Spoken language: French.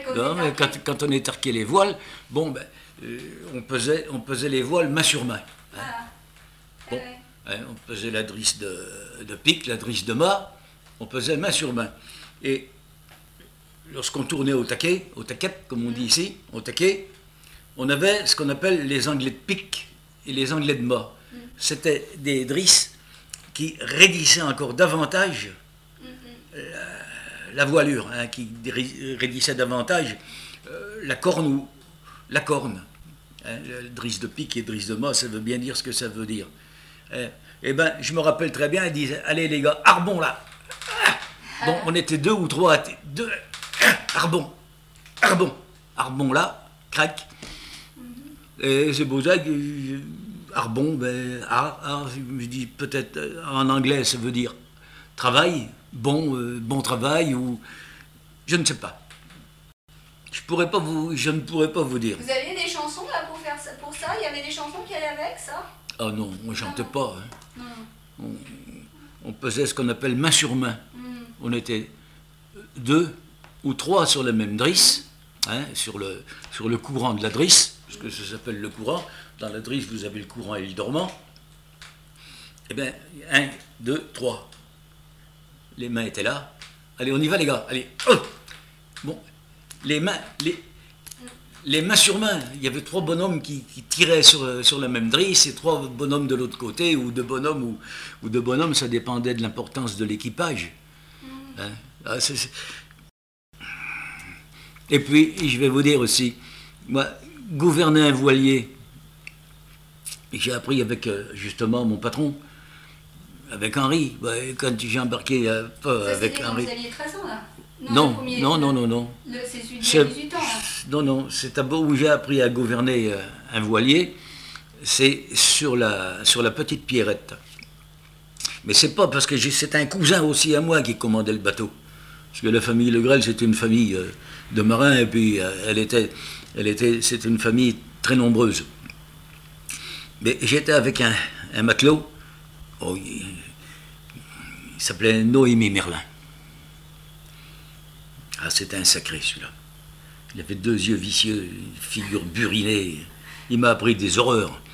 Non, mais quand on étarquait les voiles, bon, ben, on pesait les voiles main sur main. Hein. Bon, hein, on pesait la drisse de pique, la drisse de mât, on pesait main sur main. Et lorsqu'on tournait au taquet, comme on dit ici, au taquet, on avait ce qu'on appelle les anglais de pique et les anglais de mât. C'était des drisses qui raidissaient encore davantage la voilure, hein, qui raidissait davantage la corne ou la corne. Hein, drisse de pique et drisse de mât, ça veut bien dire ce que ça veut dire. Eh ben, je me rappelle très bien, ils disaient, allez les gars, arbon là. Bon, on était 2 ou 3, arbon là, crac. Et c'est pour ça que arbon, ben, je dis peut-être en anglais, ça veut dire travail, bon travail, ou je ne sais pas. Je ne pourrais pas vous dire. Vous aviez des chansons là pour ça? Il y avait des chansons qui allaient avec ça? Ah non, on ne chantait pas. Hein. On pesait ce qu'on appelle main sur main. On était 2 ou 3 sur la même drisse, hein, sur le courant de la drisse, parce que ça s'appelle le courant. Dans la drisse, vous avez le courant et le dormant. Eh bien, 1, 2, 3. Les mains étaient là. Allez, on y va les gars. Allez. Bon, les mains sur main. Il y avait 3 bonhommes qui tiraient sur la même drisse et 3 bonhommes de l'autre côté, ou 2 bonhommes, ou 2 bonhommes, ça dépendait de l'importance de l'équipage. Hein? Et puis, je vais vous dire aussi, moi, gouverner un voilier, j'ai appris avec justement mon patron, avec Henri. Quand j'ai embarqué avec Henri. Vous aviez 13 ans là? Non. C'est celui de 18 ans là. Non, c'est d'abord où j'ai appris à gouverner un voilier, c'est sur la petite Pierrette. Mais c'est pas parce que c'est un cousin aussi à moi qui commandait le bateau. Parce que la famille Le Grel, c'était une famille de marins, et puis c'était une famille très nombreuse. Mais j'étais avec un matelot, il s'appelait Noémie Merlin. Ah, c'était un sacré celui-là. Il avait 2 yeux vicieux, une figure burinée. Il m'a appris des horreurs.